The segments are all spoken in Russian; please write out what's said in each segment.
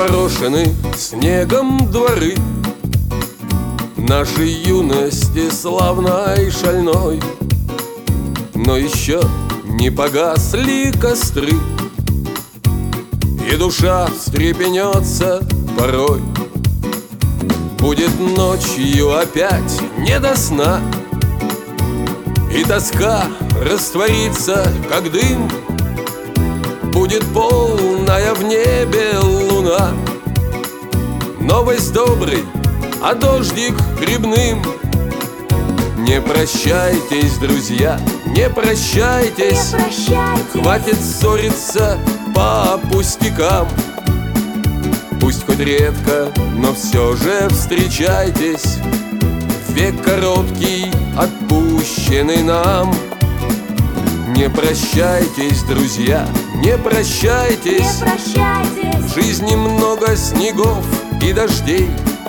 Запорошены снегом дворы нашей юности славной и шальной, но еще не погасли костры, и душа встрепенется порой. Будет ночью опять не до сна, и тоска растворится, как дым. Будет полная в небе луна, новость добрый, а дождик грибным. Не прощайтесь, друзья, не прощайтесь, не прощайтесь. Хватит ссориться по пустякам. Пусть хоть редко, но все же встречайтесь. Век короткий, отпущенный нам. Не прощайтесь, друзья, не прощайтесь, Не прощайтесь. в жизни много снегов и дождей,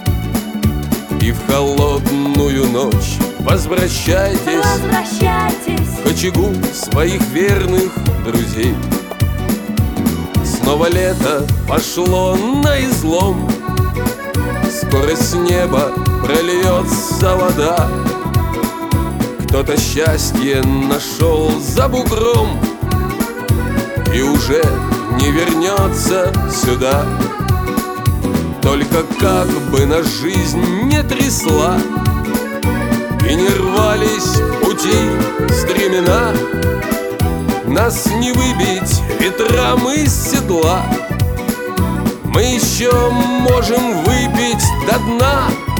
и в холодную ночь возвращайтесь Возвращайтесь. к очагу своих верных друзей. Снова лето пошло на излом, скоро с неба прольется вода. Кто-то счастье нашел за бугром и уже не вернется сюда. Только как бы нас жизнь не трясла и не рвались пути стремена, нас не выбить ветрам из седла. Мы еще можем выпить до дна.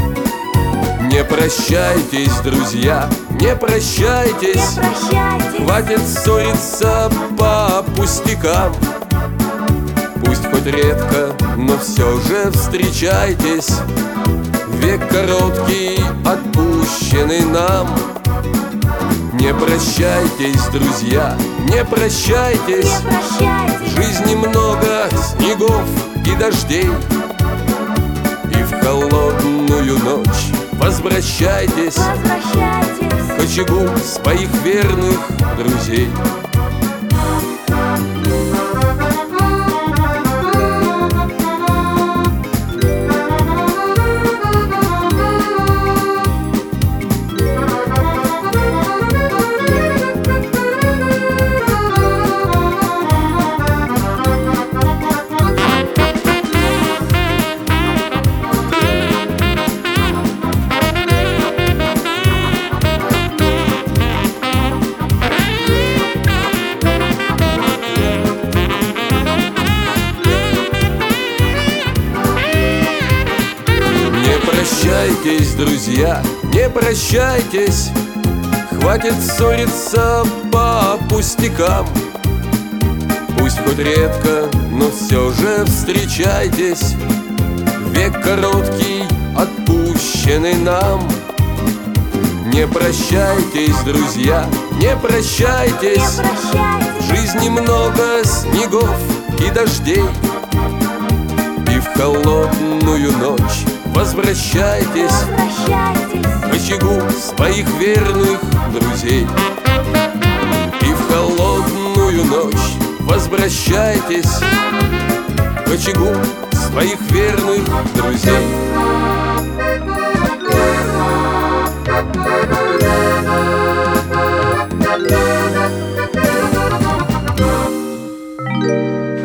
Не прощайтесь, друзья, не прощайтесь, Не прощайтесь. хватит ссориться по пустякам. Пусть хоть редко, но все же встречайтесь. Век короткий, отпущенный нам. Не прощайтесь, друзья, не прощайтесь, Не прощайтесь. в жизни много снегов и дождей, и в холодную ночь возвращайтесь Возвращайтесь. к очагу своих верных друзей. Не прощайтесь, друзья, не прощайтесь, хватит ссориться по пустякам. Пусть хоть редко, но все же встречайтесь. Век короткий, отпущенный нам. Не прощайтесь, друзья, не Не прощайтесь, прощайтесь. в жизни много снегов и дождей, и в холодную ночь возвращайтесь Возвращайтесь. к очагу своих верных друзей. И в холодную ночь возвращайтесь к очагу своих верных друзей. Thank you.